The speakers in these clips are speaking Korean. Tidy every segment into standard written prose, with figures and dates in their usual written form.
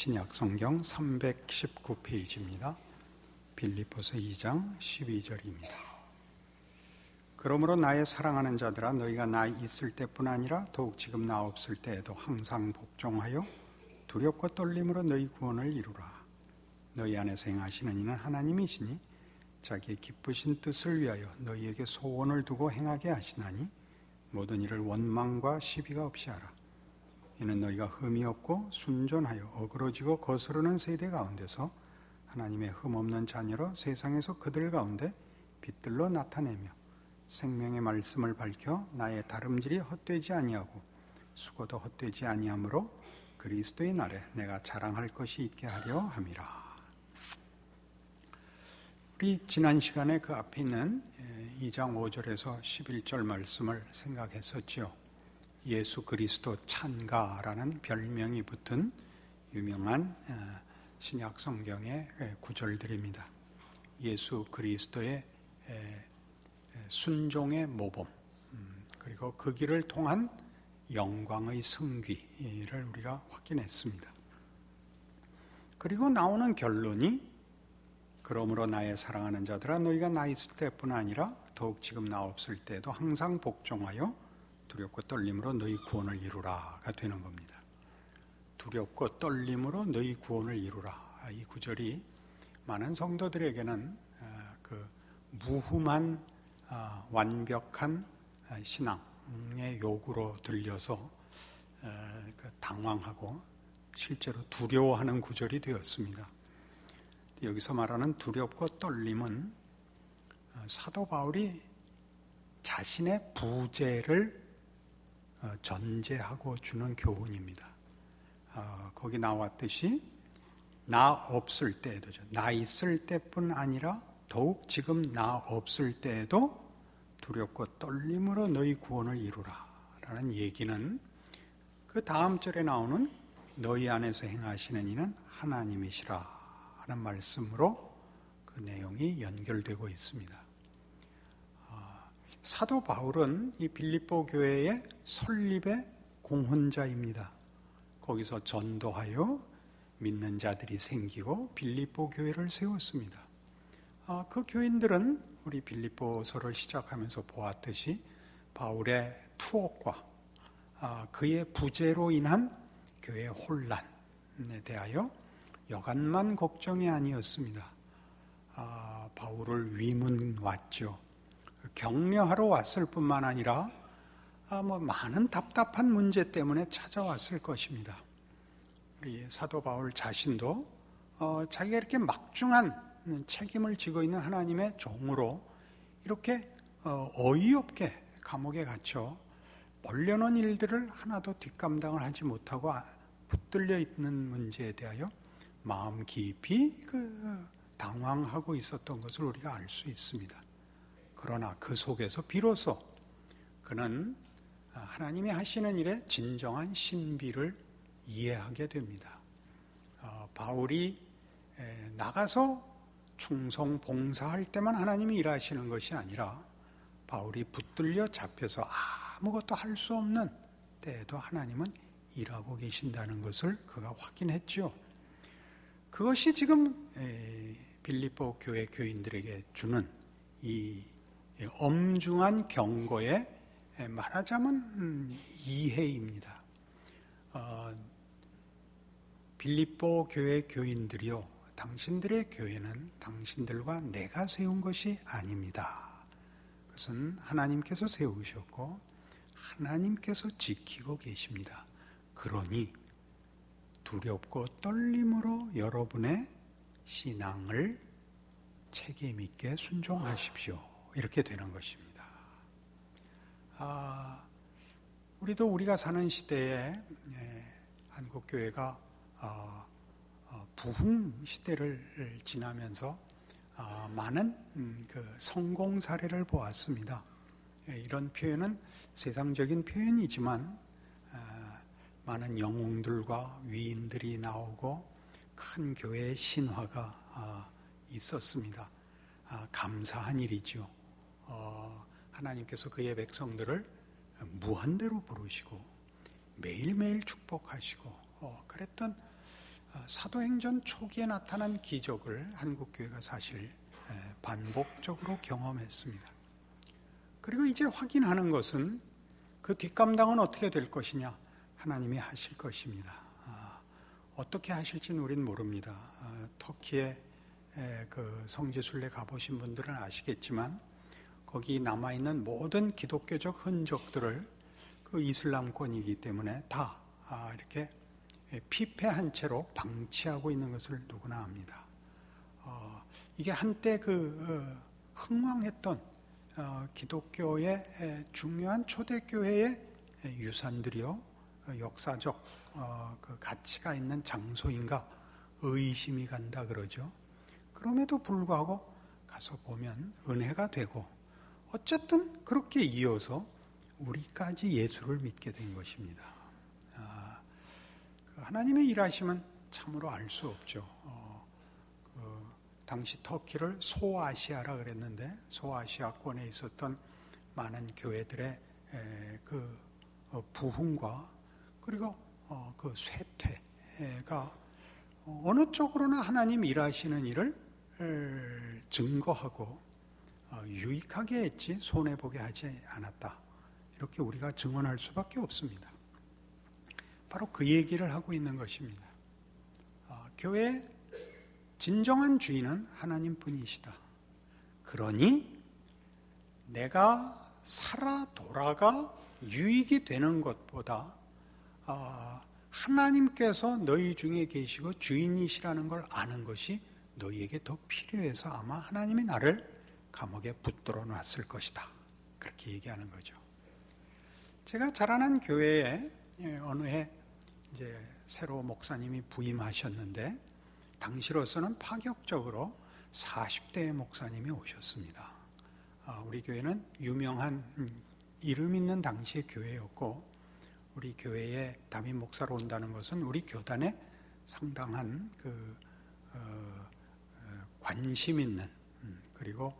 신약 성경 319페이지입니다. 빌립보서 2장 12절입니다. 그러므로 나의 사랑하는 자들아, 너희가 나 있을 때뿐 아니라 더욱 지금 나 없을 때에도 항상 복종하여 두렵고 떨림으로 너희 구원을 이루라. 너희 안에서 행하시는 이는 하나님이시니 자기의 기쁘신 뜻을 위하여 너희에게 소원을 두고 행하게 하시나니 모든 일을 원망과 시비가 없이 하라. 이는 너희가 흠이 없고 순전하여 어그러지고 거스르는 세대 가운데서 하나님의 흠없는 자녀로 세상에서 그들 가운데 빛들로 나타내며 생명의 말씀을 밝혀 나의 다름질이 헛되지 아니하고 수고도 헛되지 아니하므로 그리스도의 날에 내가 자랑할 것이 있게 하려 함이라. 우리 지난 시간에 그 앞에 있는 2장 5절에서 11절 말씀을 생각했었죠. 예수 그리스도 찬가라는 별명이 붙은 유명한 신약 성경의 구절들입니다. 예수 그리스도의 순종의 모범, 그리고 그 길을 통한 영광의 승귀를 우리가 확인했습니다. 그리고 나오는 결론이 그러므로 나의 사랑하는 자들아, 너희가 나 있을 때뿐 아니라 더욱 지금 나 없을 때에도 항상 복종하여 두렵고 떨림으로 너희 구원을 이루라가 되는 겁니다. 두렵고 떨림으로 너희 구원을 이루라. 이 구절이 많은 성도들에게는 그 무흠한 완벽한 신앙의 요구로 들려서 당황하고 실제로 두려워하는 구절이 되었습니다. 여기서 말하는 두렵고 떨림은 사도 바울이 자신의 부재를 전제하고 주는 교훈입니다. 거기 나왔듯이 나 없을 때에도, 나 있을 때뿐 아니라 더욱 지금 나 없을 때에도 두렵고 떨림으로 너희 구원을 이루라 라는 얘기는 그 다음 절에 나오는 너희 안에서 행하시는 이는 하나님이시라 하는 말씀으로 그 내용이 연결되고 있습니다. 사도 바울은 이 빌립보 교회의 설립의 공헌자입니다. 거기서 전도하여 믿는 자들이 생기고 빌립보 교회를 세웠습니다. 그 교인들은 우리 빌립보서를 시작하면서 보았듯이 바울의 투옥과 그의 부재로 인한 교회의 혼란에 대하여 여간만 걱정이 아니었습니다. 바울을 위문 왔죠. 격려하러 왔을 뿐만 아니라 많은 답답한 문제 때문에 찾아왔을 것입니다. 우리 사도 바울 자신도 자기가 이렇게 막중한 책임을 지고 있는 하나님의 종으로 이렇게 어이없게 감옥에 갇혀 벌려놓은 일들을 하나도 뒷감당을 하지 못하고 붙들려 있는 문제에 대하여 마음 깊이 당황하고 있었던 것을 우리가 알 수 있습니다. 그러나 그 속에서 비로소 그는 하나님이 하시는 일의 진정한 신비를 이해하게 됩니다. 바울이 나가서 충성 봉사할 때만 하나님이 일하시는 것이 아니라 바울이 붙들려 잡혀서 아무것도 할 수 없는 때에도 하나님은 일하고 계신다는 것을 그가 확인했죠. 그것이 지금 빌립보 교회 교인들에게 주는 이 엄중한 경고의 말하자면 이해입니다. 빌립보 교회 교인들이요, 당신들의 교회는 당신들과 내가 세운 것이 아닙니다. 그것은 하나님께서 세우셨고 하나님께서 지키고 계십니다. 그러니 두렵고 떨림으로 여러분의 신앙을 책임 있게 순종하십시오. 이렇게 되는 것입니다. 우리도 우리가 사는 시대에 한국교회가 부흥 시대를 지나면서 많은 그 성공 사례를 보았습니다. 이런 표현은 세상적인 표현이지만 많은 영웅들과 위인들이 나오고 큰 교회의 신화가 있었습니다. 감사한 일이죠. 하나님께서 그의 백성들을 무한대로 부르시고 매일매일 축복하시고 그랬던 사도행전 초기에 나타난 기적을 한국교회가 사실 반복적으로 경험했습니다. 그리고 이제 확인하는 것은 그 뒷감당은 어떻게 될 것이냐, 하나님이 하실 것입니다. 어떻게 하실지는 우린 모릅니다. 터키에 그 성지순례 가보신 분들은 아시겠지만 거기 남아있는 모든 기독교적 흔적들을 그 이슬람권이기 때문에 다 이렇게 피폐한 채로 방치하고 있는 것을 누구나 압니다. 이게 한때 그 흥왕했던 기독교의 중요한 초대교회의 유산들이요, 역사적 그 가치가 있는 장소인가 의심이 간다 그러죠. 그럼에도 불구하고 가서 보면 은혜가 되고 어쨌든 그렇게 이어서 우리까지 예수를 믿게 된 것입니다. 하나님의 일하심은 참으로 알 수 없죠. 당시 터키를 소아시아라 그랬는데 소아시아권에 있었던 많은 교회들의 그 부흥과 그리고 그 쇠퇴가 어느 쪽으로나 하나님 일하시는 일을 증거하고 유익하게 했지 손해보게 하지 않았다. 이렇게 우리가 증언할 수밖에 없습니다. 바로 그 얘기를 하고 있는 것입니다. 교회의 진정한 주인은 하나님뿐이시다. 그러니 내가 살아 돌아가 유익이 되는 것보다 하나님께서 너희 중에 계시고 주인이시라는 걸 아는 것이 너희에게 더 필요해서 아마 하나님이 나를 감옥에 붙들어 놨을 것이다. 그렇게 얘기하는 거죠. 제가 자라난 교회에 어느 해 이제 새로 목사님이 부임하셨는데 당시로서는 파격적으로 40대의 목사님이 오셨습니다. 우리 교회는 유명한 이름 있는 당시의 교회였고 우리 교회에 담임 목사로 온다는 것은 우리 교단에 상당한 그 관심 있는 그리고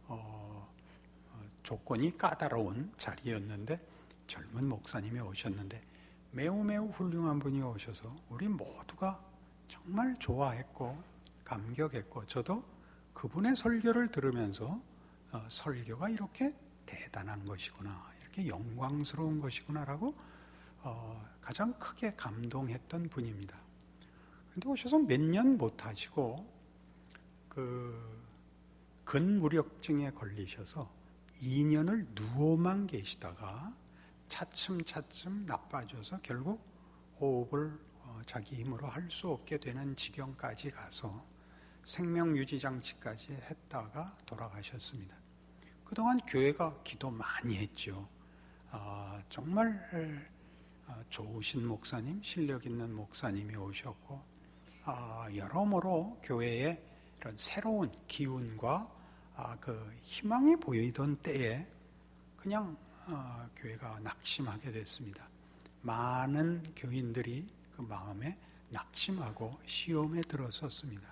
조건이 까다로운 자리였는데 젊은 목사님이 오셨는데 매우 훌륭한 분이 오셔서 우리 모두가 정말 좋아했고 감격했고 저도 그분의 설교를 들으면서 설교가 이렇게 대단한 것이구나, 이렇게 영광스러운 것이구나라고 가장 크게 감동했던 분입니다. 그런데 오셔서 몇 년 못하시고 그 근무력증에 걸리셔서 2년을 누워만 계시다가 차츰 나빠져서 결국 호흡을 자기 힘으로 할 수 없게 되는 지경까지 가서 생명유지장치까지 했다가 돌아가셨습니다. 그동안 교회가 기도 많이 했죠. 정말 좋으신 목사님, 실력 있는 목사님이 오셨고 여러모로 교회에 이런 새로운 기운과 그 희망이 보이던 때에 그냥 교회가 낙심하게 됐습니다. 많은 교인들이 그 마음에 낙심하고 시험에 들었었습니다.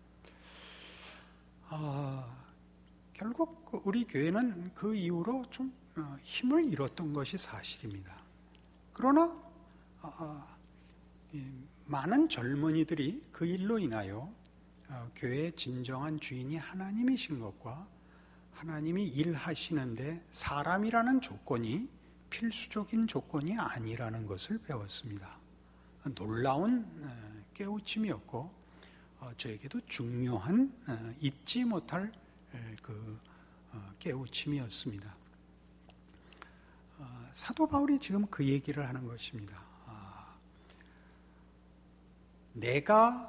결국 우리 교회는 그 이후로 좀 힘을 잃었던 것이 사실입니다. 그러나 많은 젊은이들이 그 일로 인하여 교회의 진정한 주인이 하나님이신 것과 하나님이 일하시는데 사람이라는 조건이 필수적인 조건이 아니라는 것을 배웠습니다. 놀라운 깨우침이었고 저에게도 중요한 잊지 못할 그 깨우침이었습니다. 사도 바울이 지금 그 얘기를 하는 것입니다. 내가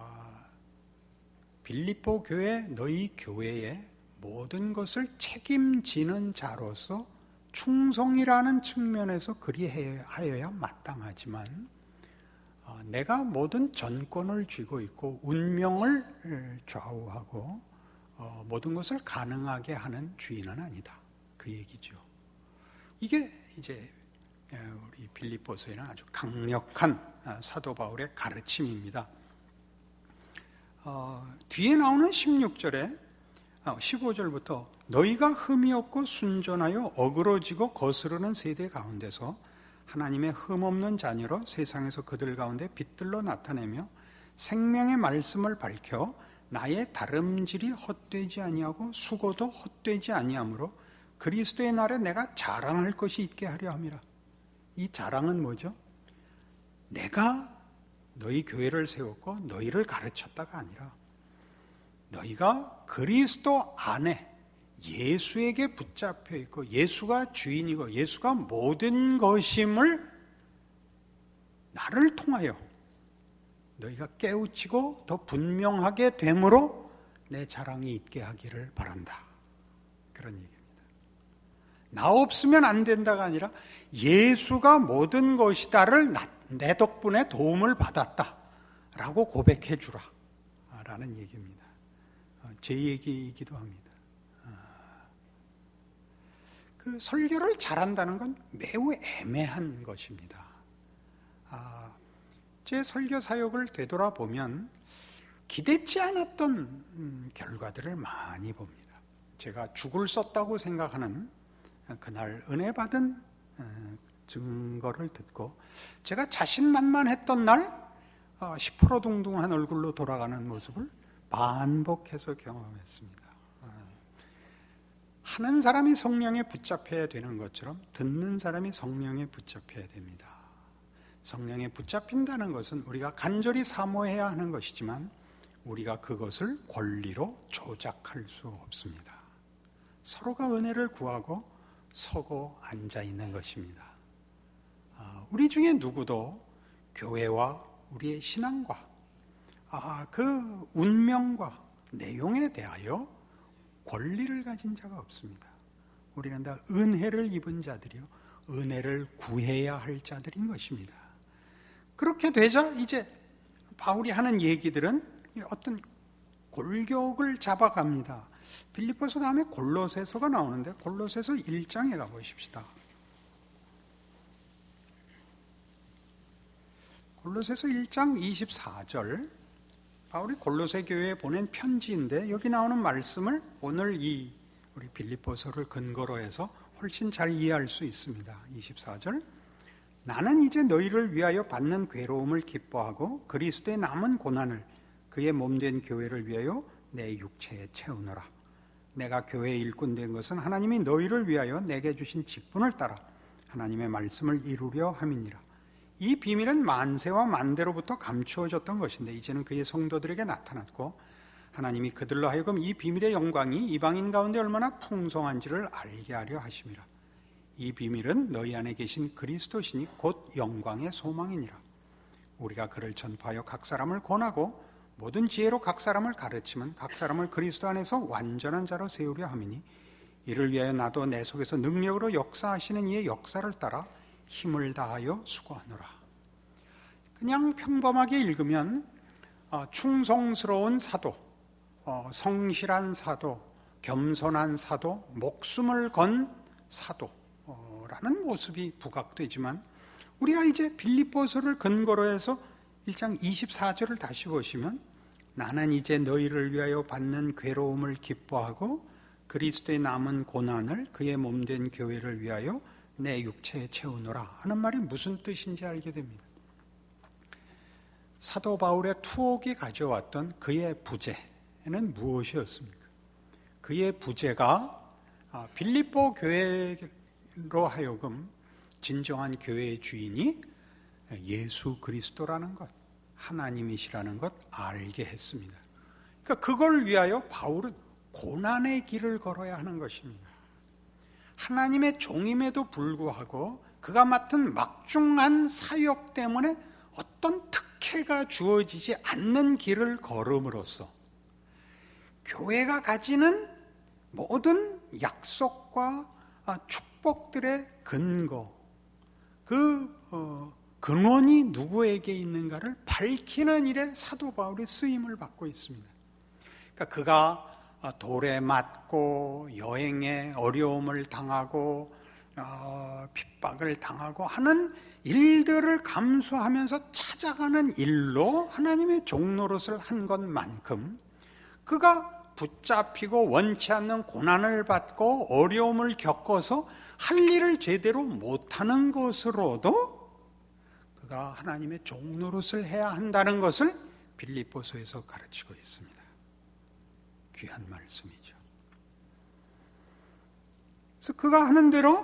빌립보 교회 너희 교회에 모든 것을 책임지는 자로서 충성이라는 측면에서 그리하여야 마땅하지만 내가 모든 전권을 쥐고 있고 운명을 좌우하고 모든 것을 가능하게 하는 주인은 아니다. 그 얘기죠. 이게 이제 우리 빌립보서에는 아주 강력한 사도 바울의 가르침입니다. 뒤에 나오는 16절에 15절부터 너희가 흠이 없고 순전하여 어그러지고 거스르는 세대 가운데서 하나님의 흠없는 자녀로 세상에서 그들 가운데 빛들로 나타내며 생명의 말씀을 밝혀 나의 다름질이 헛되지 아니하고 수고도 헛되지 아니하므로 그리스도의 날에 내가 자랑할 것이 있게 하려 함이라. 이 자랑은 뭐죠? 내가 너희 교회를 세웠고 너희를 가르쳤다가 아니라 너희가 그리스도 안에 예수에게 붙잡혀 있고 예수가 주인이고 예수가 모든 것임을 나를 통하여 너희가 깨우치고 더 분명하게 됨으로 내 자랑이 있게 하기를 바란다. 그런 얘기입니다. 나 없으면 안 된다가 아니라 예수가 모든 것이다를 내 덕분에 도움을 받았다라고 고백해 주라 라는 얘기입니다. 제 얘기이기도 합니다. 그 설교를 잘한다는 건 매우 애매한 것입니다. 제 설교 사역을 되돌아보면 기대치 않았던 결과들을 많이 봅니다. 제가 죽을 썼다고 생각하는 그날 은혜 받은 증거를 듣고 제가 자신만만했던 날 시퍼러둥둥한 얼굴로 돌아가는 모습을 반복해서 경험했습니다. 하는 사람이 성령에 붙잡혀야 되는 것처럼 듣는 사람이 성령에 붙잡혀야 됩니다. 성령에 붙잡힌다는 것은 우리가 간절히 사모해야 하는 것이지만 우리가 그것을 권리로 조작할 수 없습니다. 서로가 은혜를 구하고 서고 앉아 있는 것입니다. 우리 중에 누구도 교회와 우리의 신앙과 그 운명과 내용에 대하여 권리를 가진 자가 없습니다. 우리는 다 은혜를 입은 자들이요 은혜를 구해야 할 자들인 것입니다. 그렇게 되자 이제 바울이 하는 얘기들은 어떤 골격을 잡아갑니다. 빌립보서 다음에 골로새서가 나오는데 골로새서 1장에 가보십시다. 골로새서 1장 24절 바울이 골로새 교회에 보낸 편지인데 여기 나오는 말씀을 오늘 우리 빌립보서를 근거로 해서 훨씬 잘 이해할 수 있습니다. 24절 나는 이제 너희를 위하여 받는 괴로움을 기뻐하고 그리스도의 남은 고난을 그의 몸된 교회를 위하여 내 육체에 채우노라. 내가 교회의 일꾼 된 것은 하나님이 너희를 위하여 내게 주신 직분을 따라 하나님의 말씀을 이루려 함이니라. 이 비밀은 만세와 만대로부터 감추어졌던 것인데 이제는 그의 성도들에게 나타났고 하나님이 그들로 하여금 이 비밀의 영광이 이방인 가운데 얼마나 풍성한지를 알게 하려 하심이라. 이 비밀은 너희 안에 계신 그리스도시니 곧 영광의 소망이니라. 우리가 그를 전파하여 각 사람을 권하고 모든 지혜로 각 사람을 가르치면 각 사람을 그리스도 안에서 완전한 자로 세우려 함이니 이를 위하여 나도 내 속에서 능력으로 역사하시는 이의 역사를 따라 힘을 다하여 수고하노라. 그냥 평범하게 읽으면 충성스러운 사도, 성실한 사도, 겸손한 사도, 목숨을 건 사도라는 모습이 부각되지만 우리가 이제 빌립보서를 근거로 해서 1장 24절을 다시 보시면 나는 이제 너희를 위하여 받는 괴로움을 기뻐하고 그리스도의 남은 고난을 그의 몸된 교회를 위하여 내 육체에 채우노라 하는 말이 무슨 뜻인지 알게 됩니다. 사도 바울의 투옥이 가져왔던 그의 부재는 무엇이었습니까? 그의 부재가 빌립보 교회로 하여금 진정한 교회의 주인이 예수 그리스도라는 것, 하나님이시라는 것 알게 했습니다. 그러니까 그걸 위하여 바울은 고난의 길을 걸어야 하는 것입니다. 하나님의 종임에도 불구하고 그가 맡은 막중한 사역 때문에 어떤 특혜가 주어지지 않는 길을 걸음으로써 교회가 가지는 모든 약속과 축복들의 근거, 근원이 누구에게 있는가를 밝히는 일에 사도 바울이 쓰임을 받고 있습니다. 그러니까 그가 돌에 맞고 여행에 어려움을 당하고 핍박을 당하고 하는 일들을 감수하면서 찾아가는 일로 하나님의 종노릇을 한 것만큼 그가 붙잡히고 원치 않는 고난을 받고 어려움을 겪어서 할 일을 제대로 못하는 것으로도 그가 하나님의 종노릇을 해야 한다는 것을 빌립보서에서 가르치고 있습니다. 귀한 말씀이죠. 그래서 그가 하는 대로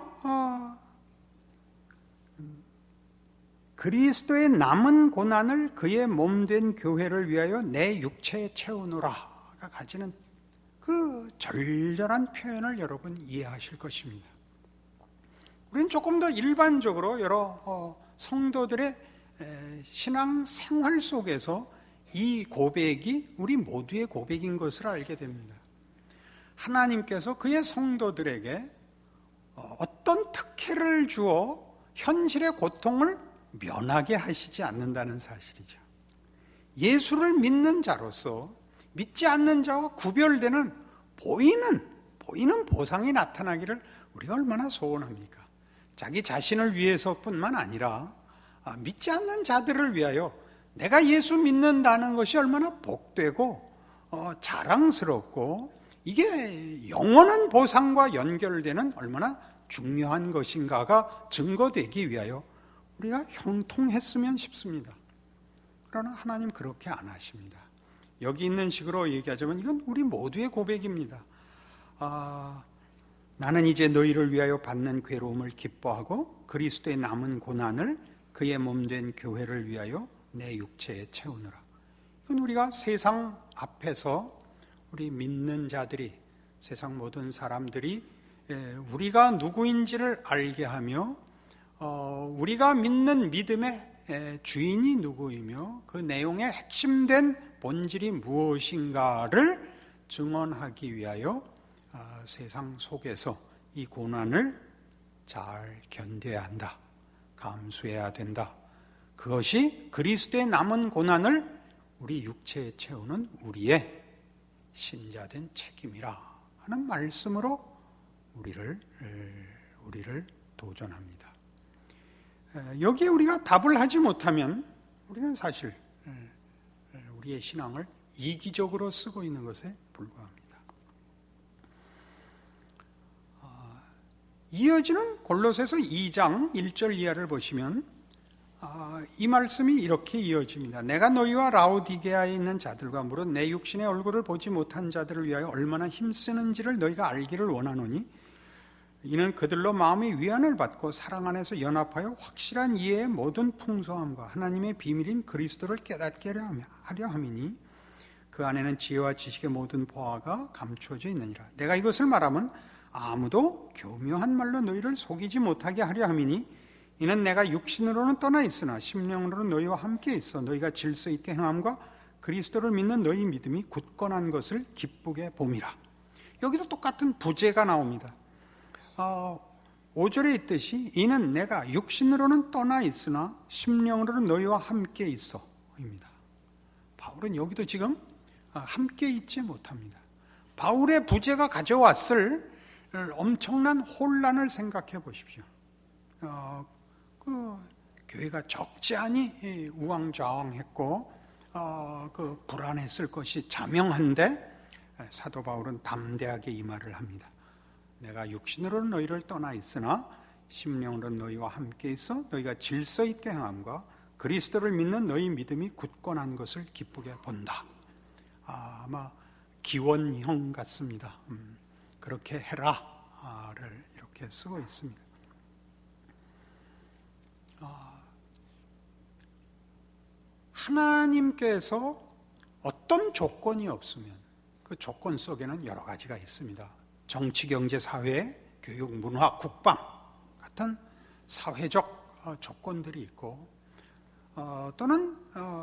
그리스도의 남은 고난을 그의 몸된 교회를 위하여 내 육체에 채우노라가 가지는 그 절절한 표현을 여러분 이해하실 것입니다. 우리는 조금 더 일반적으로 여러 성도들의 신앙 생활 속에서 이 고백이 우리 모두의 고백인 것을 알게 됩니다. 하나님께서 그의 성도들에게 어떤 특혜를 주어 현실의 고통을 면하게 하시지 않는다는 사실이죠. 예수를 믿는 자로서 믿지 않는 자와 구별되는 보이는 보상이 나타나기를 우리가 얼마나 소원합니까? 자기 자신을 위해서뿐만 아니라 믿지 않는 자들을 위하여 내가 예수 믿는다는 것이 얼마나 복되고 자랑스럽고 이게 영원한 보상과 연결되는 얼마나 중요한 것인가가 증거되기 위하여 우리가 형통했으면 싶습니다. 그러나 하나님 그렇게 안 하십니다. 여기 있는 식으로 얘기하자면 이건 우리 모두의 고백입니다. 나는 이제 너희를 위하여 받는 괴로움을 기뻐하고 그리스도의 남은 고난을 그의 몸된 교회를 위하여 내 육체에 채우느라. 이건 우리가 세상 앞에서 우리 믿는 자들이, 세상 모든 사람들이 우리가 누구인지를 알게 하며 우리가 믿는 믿음의 주인이 누구이며 그 내용의 핵심된 본질이 무엇인가를 증언하기 위하여 세상 속에서 이 고난을 잘 견뎌야 한다. 감수해야 된다. 그것이 그리스도의 남은 고난을 우리 육체에 채우는 우리의 신자된 책임이라 하는 말씀으로 우리를 도전합니다. 여기에 우리가 답을 하지 못하면 우리는 사실 우리의 신앙을 이기적으로 쓰고 있는 것에 불과합니다. 이어지는 골로새서 2장 1절 이하를 보시면 이 말씀이 이렇게 이어집니다. 내가 너희와 라오디게아에 있는 자들과 물론 내 육신의 얼굴을 보지 못한 자들을 위하여 얼마나 힘쓰는지를 너희가 알기를 원하노니 이는 그들로 마음의 위안을 받고 사랑 안에서 연합하여 확실한 이해의 모든 풍성함과 하나님의 비밀인 그리스도를 깨닫게 하려 함이니 그 안에는 지혜와 지식의 모든 보화가 감추어져 있느니라. 내가 이것을 말하면 아무도 교묘한 말로 너희를 속이지 못하게 하려 함이니 이는 내가 육신으로는 떠나 있으나 심령으로는 너희와 함께 있어 너희가 질서 있게 행함과 그리스도를 믿는 너희 믿음이 굳건한 것을 기쁘게 봄이라. 여기도 똑같은 부제가 나옵니다. 5절에 있듯이 이는 내가 육신으로는 떠나 있으나 심령으로는 너희와 함께 있어 입니다. 바울은 여기도 지금 함께 있지 못합니다. 바울의 부제가 가져왔을 엄청난 혼란을 생각해 보십시오. 그 교회가 적지 않이 우왕좌왕했고 그 불안했을 것이 자명한데 사도 바울은 담대하게 이 말을 합니다. 내가 육신으로는 너희를 떠나 있으나 심령으로는 너희와 함께 있어 너희가 질서 있게 행함과 그리스도를 믿는 너희 믿음이 굳건한 것을 기쁘게 본다. 아마 기원형 같습니다. 그렇게 해라를 이렇게 쓰고 있습니다. 하나님께서 어떤 조건이 없으면 그 조건 속에는 여러 가지가 있습니다. 정치, 경제, 사회, 교육, 문화, 국방 같은 사회적 조건들이 있고 또는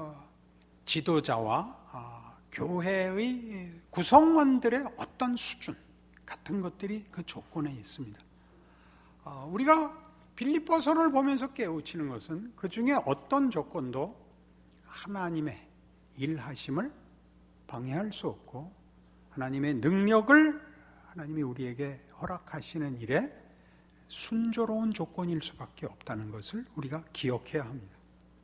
지도자와 교회의 구성원들의 어떤 수준 같은 것들이 그 조건에 있습니다. 우리가 빌립보서를 보면서 깨우치는 것은 그 중에 어떤 조건도 하나님의 일하심을 방해할 수 없고 하나님의 능력을 하나님이 우리에게 허락하시는 일에 순조로운 조건일 수밖에 없다는 것을 우리가 기억해야 합니다.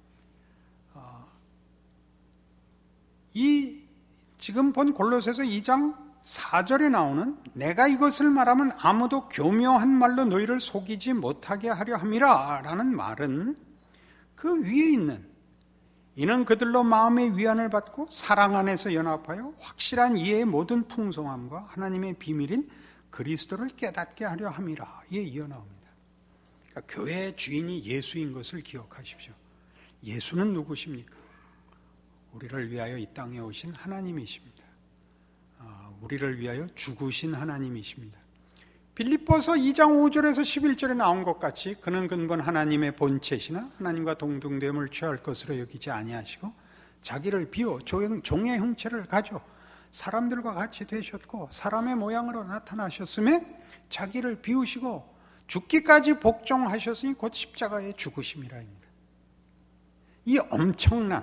이 지금 본 골로새서 2장 4절에 나오는 내가 이것을 말하면 아무도 교묘한 말로 너희를 속이지 못하게 하려 함이라 라는 말은 그 위에 있는 이는 그들로 마음의 위안을 받고 사랑 안에서 연합하여 확실한 이해의 모든 풍성함과 하나님의 비밀인 그리스도를 깨닫게 하려 함이라. 이에 이어 나옵니다. 그러니까 교회의 주인이 예수인 것을 기억하십시오. 예수는 누구십니까? 우리를 위하여 이 땅에 오신 하나님이십니다. 우리를 위하여 죽으신 하나님이십니다. 빌립보서 2장 5절에서 11절에 나온 것 같이 그는 근본 하나님의 본체시나 하나님과 동등됨을 취할 것으로 여기지 아니하시고 자기를 비워 종의 형체를 가져 사람들과 같이 되셨고 사람의 모양으로 나타나셨음에 자기를 비우시고 죽기까지 복종하셨으니 곧 십자가에 죽으심이라입니다. 이 엄청난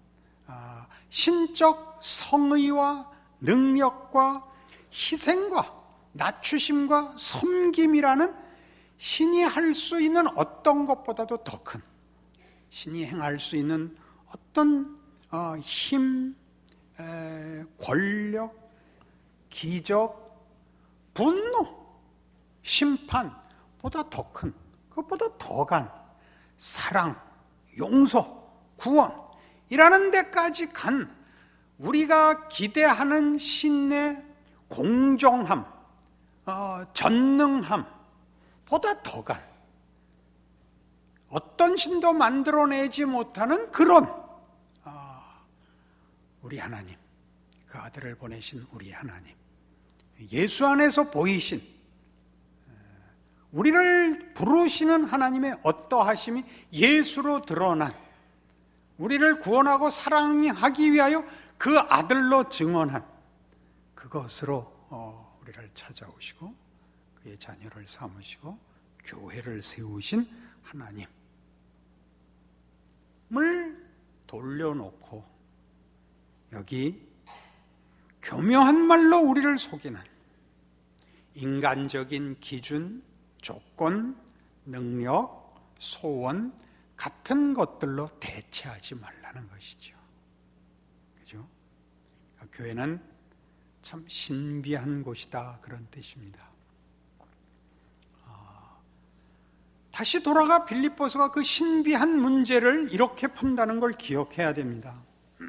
신적 성의와 능력과 희생과 낮추심과 섬김이라는 신이 할 수 있는 어떤 것보다도 더 큰, 신이 행할 수 있는 어떤 힘, 권력, 기적, 분노, 심판보다 더 큰, 그것보다 더간 사랑, 용서, 구원이라는 데까지 간 우리가 기대하는 신의 공정함, 전능함보다 더간 어떤 신도 만들어내지 못하는 그런 우리 하나님, 그 아들을 보내신 우리 하나님, 예수 안에서 보이신 우리를 부르시는 하나님의 어떠하심이 예수로 드러난 우리를 구원하고 사랑하기 위하여 그 아들로 증언한 그것으로 우리를 찾아오시고 그의 자녀를 삼으시고 교회를 세우신 하나님을 돌려놓고 여기 교묘한 말로 우리를 속이는 인간적인 기준, 조건, 능력, 소원 같은 것들로 대체하지 말라는 것이죠. 그죠? 교회는 참 신비한 곳이다, 그런 뜻입니다. 다시 돌아가 빌립보서가 그 신비한 문제를 이렇게 푼다는 걸 기억해야 됩니다.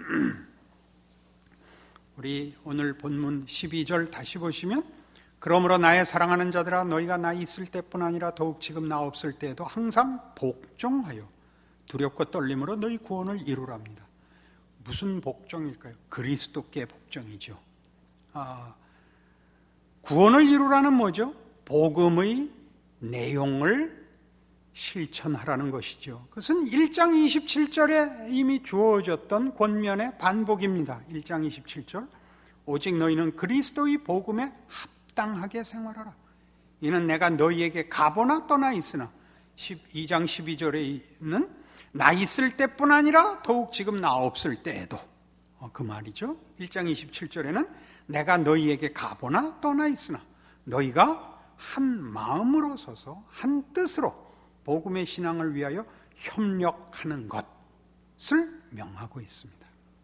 우리 오늘 본문 12절 다시 보시면 그러므로 나의 사랑하는 자들아 너희가 나 있을 때뿐 아니라 더욱 지금 나 없을 때에도 항상 복종하여 두렵고 떨림으로 너희 구원을 이루랍니다. 무슨 복종일까요? 그리스도께 복종이죠. 구원을 이루라는 뭐죠? 복음의 내용을 실천하라는 것이죠. 그것은 1장 27절에 이미 주어졌던 권면의 반복입니다. 1장 27절 오직 너희는 그리스도의 복음에 합당하게 생활하라. 이는 내가 너희에게 가보나 떠나 있으나 2장 12절에 나 있을 때뿐 아니라 더욱 지금 나 없을 때에도 그 말이죠. 1장 27절에는 내가 너희에게 가보나 떠나 있으나 너희가 한 마음으로 서서 한 뜻으로 복음의 신앙을 위하여 협력하는 것을 명하고 있습니다.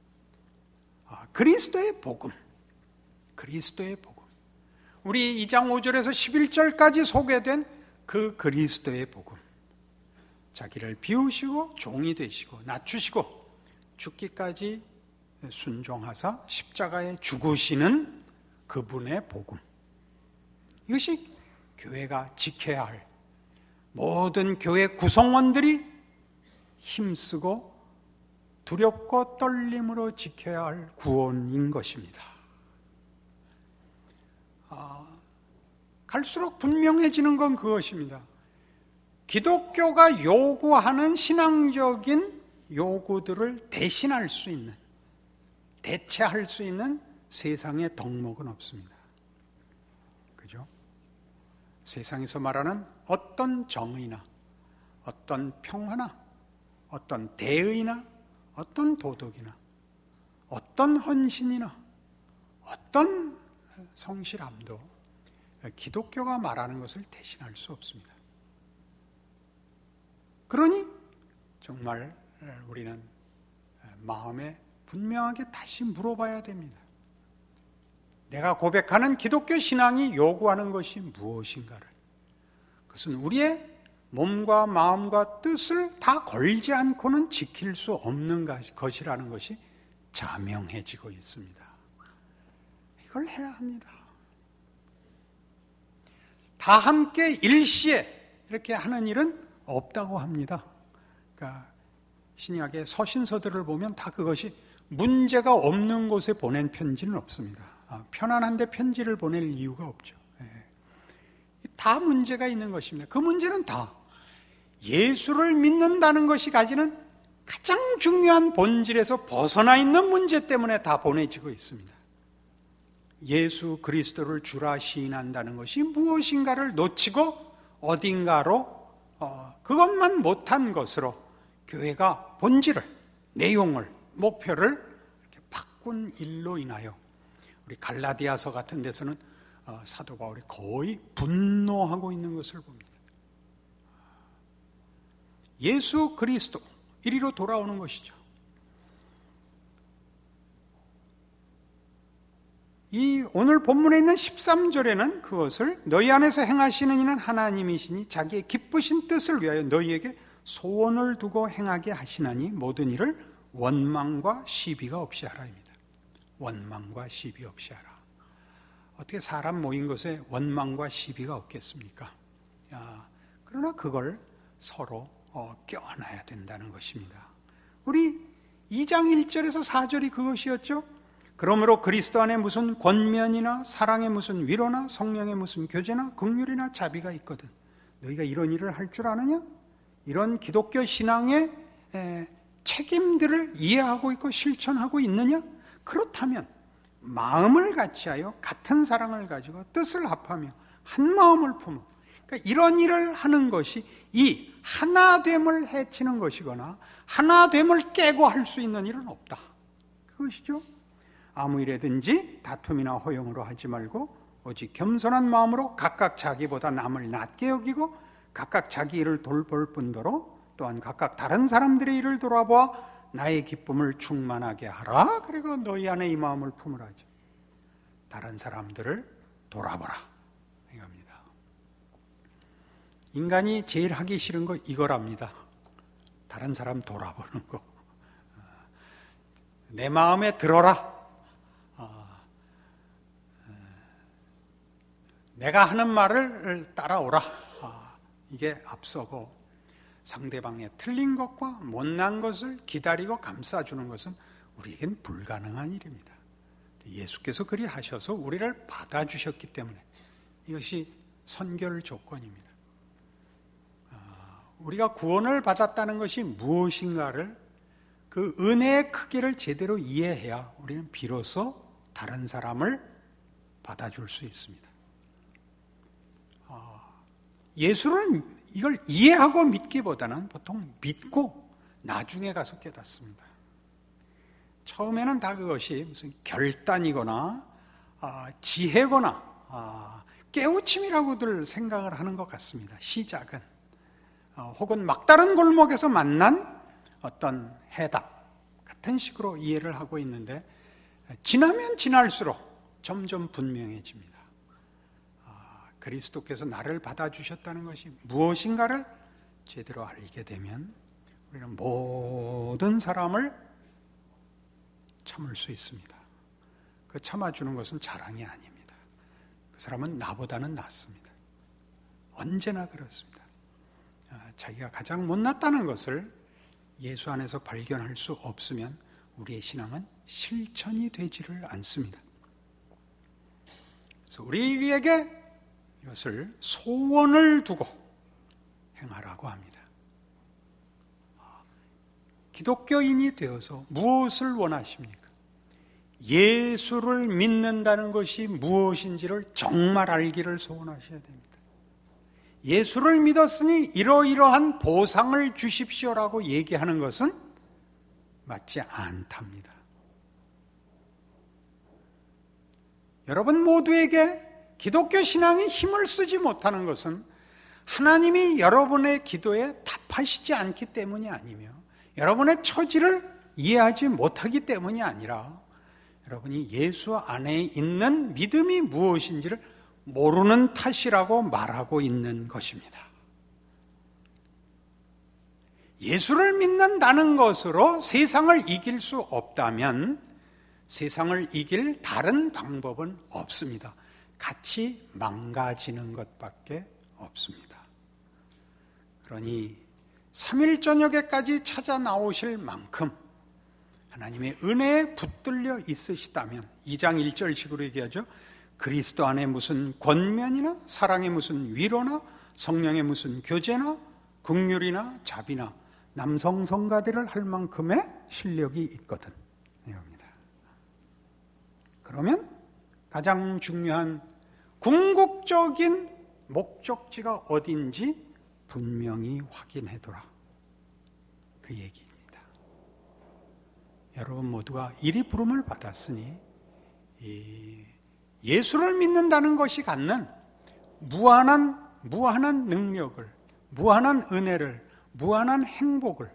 그리스도의 복음, 그리스도의 복음. 우리 2장 5절에서 11절까지 소개된 그 그리스도의 복음. 자기를 비우시고 종이 되시고 낮추시고 죽기까지 순종하사 십자가에 죽으시는 그분의 복음. 이것이 교회가 지켜야 할, 모든 교회 구성원들이 힘쓰고 두렵고 떨림으로 지켜야 할 구원인 것입니다. 갈수록 분명해지는 건 그것입니다. 기독교가 요구하는 신앙적인 요구들을 대신할 수 있는, 대체할 수 있는 세상의 덕목은 없습니다. 그죠? 세상에서 말하는 어떤 정의나 어떤 평화나 어떤 대의나 어떤 도덕이나 어떤 헌신이나 어떤 성실함도 기독교가 말하는 것을 대신할 수 없습니다. 그러니 정말 우리는 마음에 분명하게 다시 물어봐야 됩니다. 내가 고백하는 기독교 신앙이 요구하는 것이 무엇인가를. 그것은 우리의 몸과 마음과 뜻을 다 걸지 않고는 지킬 수 없는 것이라는 것이 자명해지고 있습니다. 이걸 해야 합니다. 다 함께 일시에 이렇게 하는 일은 없다고 합니다. 그러니까 신약의 서신서들을 보면 다 그것이 문제가 없는 곳에 보낸 편지는 없습니다. 편안한데 편지를 보낼 이유가 없죠. 다 문제가 있는 것입니다. 그 문제는 다 예수를 믿는다는 것이 가지는 가장 중요한 본질에서 벗어나 있는 문제 때문에 다 보내지고 있습니다. 예수 그리스도를 주라 시인한다는 것이 무엇인가를 놓치고 어딘가로 그것만 못한 것으로 교회가 본질을, 내용을, 목표를 이렇게 바꾼 일로 인하여 우리 갈라디아서 같은 데서는 사도 바울이 거의 분노하고 있는 것을 봅니다. 예수 그리스도 이리로 돌아오는 것이죠. 이 오늘 본문에 있는 13절에는 그것을 너희 안에서 행하시는 이는 하나님이시니 자기의 기쁘신 뜻을 위하여 너희에게 소원을 두고 행하게 하시나니 모든 일을 원망과 시비가 없이 하라입니다. 원망과 시비 없이 하라. 어떻게 사람 모인 것에 원망과 시비가 없겠습니까? 그러나 그걸 서로 껴안아야 된다는 것입니다. 우리 2장 1절에서 4절이 그것이었죠. 그러므로 그리스도 안에 무슨 권면이나 사랑에 무슨 위로나 성령의 무슨 교제나 긍휼이나 자비가 있거든 너희가 이런 일을 할 줄 아느냐? 이런 기독교 신앙의 책임들을 이해하고 있고 실천하고 있느냐? 그렇다면 마음을 같이하여 같은 사랑을 가지고 뜻을 합하며 한 마음을 품어 그러니까 이런 일을 하는 것이 이 하나됨을 해치는 것이거나 하나됨을 깨고 할 수 있는 일은 없다. 그것이죠. 아무 일에든지 다툼이나 허용으로 하지 말고 오직 겸손한 마음으로 각각 자기보다 남을 낮게 여기고 각각 자기 일을 돌볼 뿐더러 또한 각각 다른 사람들의 일을 돌아보아 나의 기쁨을 충만하게 하라. 그리고 너희 안에 이 마음을 품으라지. 다른 사람들을 돌아보라 이겁니다. 인간이 제일 하기 싫은 거 이거랍니다. 다른 사람 돌아보는 거. 내 마음에 들어라. 내가 하는 말을 따라오라. 이게 앞서고 상대방의 틀린 것과 못난 것을 기다리고 감싸주는 것은 우리에겐 불가능한 일입니다. 예수께서 그리 하셔서 우리를 받아주셨기 때문에 이것이 선결 조건입니다. 우리가 구원을 받았다는 것이 무엇인가를 그 은혜의 크기를 제대로 이해해야 우리는 비로소 다른 사람을 받아줄 수 있습니다. 예수를 이걸 이해하고 믿기보다는 보통 믿고 나중에 가서 깨닫습니다. 처음에는 다 그것이 무슨 결단이거나 지혜거나 깨우침이라고들 생각을 하는 것 같습니다. 시작은 혹은 막다른 골목에서 만난 어떤 해답 같은 식으로 이해를 하고 있는데 지나면 지날수록 점점 분명해집니다. 그리스도께서 나를 받아주셨다는 것이 무엇인가를 제대로 알게 되면 우리는 모든 사람을 참을 수 있습니다. 그 참아주는 것은 자랑이 아닙니다. 그 사람은 나보다는 낫습니다. 언제나 그렇습니다. 자기가 가장 못났다는 것을 예수 안에서 발견할 수 없으면 우리의 신앙은 실천이 되지를 않습니다. 그래서 우리에게 이것을 소원을 두고 행하라고 합니다. 기독교인이 되어서 무엇을 원하십니까? 예수를 믿는다는 것이 무엇인지를 정말 알기를 소원하셔야 됩니다. 예수를 믿었으니 이러이러한 보상을 주십시오라고 얘기하는 것은 맞지 않답니다. 여러분 모두에게 기독교 신앙이 힘을 쓰지 못하는 것은 하나님이 여러분의 기도에 답하시지 않기 때문이 아니며 여러분의 처지를 이해하지 못하기 때문이 아니라 여러분이 예수 안에 있는 믿음이 무엇인지를 모르는 탓이라고 말하고 있는 것입니다. 예수를 믿는다는 것으로 세상을 이길 수 없다면 세상을 이길 다른 방법은 없습니다. 같이 망가지는 것밖에 없습니다. 그러니 3일 저녁에까지 찾아 나오실 만큼 하나님의 은혜에 붙들려 있으시다면 2장 1절식으로 얘기하죠. 그리스도 안에 무슨 권면이나 사랑의 무슨 위로나 성령의 무슨 교제나 긍휼이나 자비나 남성 성가대를 할 만큼의 실력이 있거든. 이겁니다. 그러면 가장 중요한 궁극적인 목적지가 어딘지 분명히 확인해둬라. 그 얘기입니다. 여러분 모두가 이리 부름을 받았으니 예수를 믿는다는 것이 갖는 무한한 능력을, 무한한 은혜를, 무한한 행복을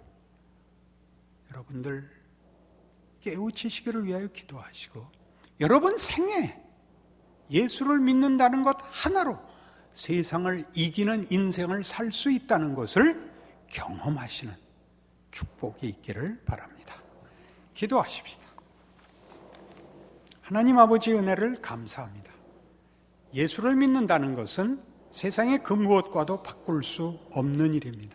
여러분들 깨우치시기를 위하여 기도하시고, 여러분 생에 예수를 믿는다는 것 하나로 세상을 이기는 인생을 살 수 있다는 것을 경험하시는 축복이 있기를 바랍니다. 기도하십시다. 하나님 아버지 은혜를 감사합니다. 예수를 믿는다는 것은 세상의 그 무엇과도 바꿀 수 없는 일입니다.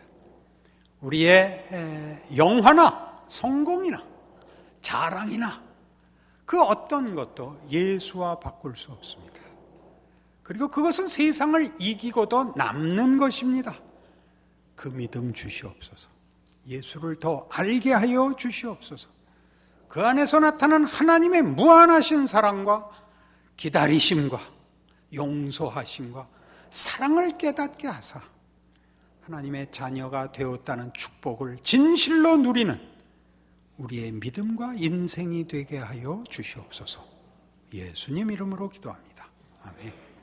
우리의 영화나 성공이나 자랑이나 그 어떤 것도 예수와 바꿀 수 없습니다. 그리고 그것은 세상을 이기고도 남는 것입니다. 그 믿음 주시옵소서. 예수를 더 알게 하여 주시옵소서. 그 안에서 나타난 하나님의 무한하신 사랑과 기다리심과 용서하심과 사랑을 깨닫게 하사 하나님의 자녀가 되었다는 축복을 진실로 누리는 우리의 믿음과 인생이 되게 하여 주시옵소서. 예수님 이름으로 기도합니다. 아멘.